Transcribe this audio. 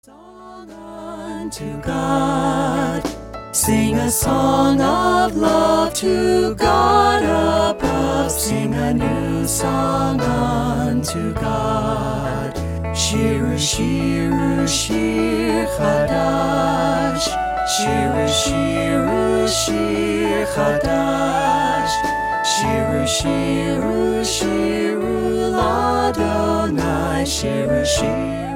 Song unto God. Sing a song of love to God above. Sing a new song unto God. Shiru, shiru, shir chadash. Shiru, shiru, shir chadash. Shiru, shiru, shiru l'Adonai. Shiru, shiru.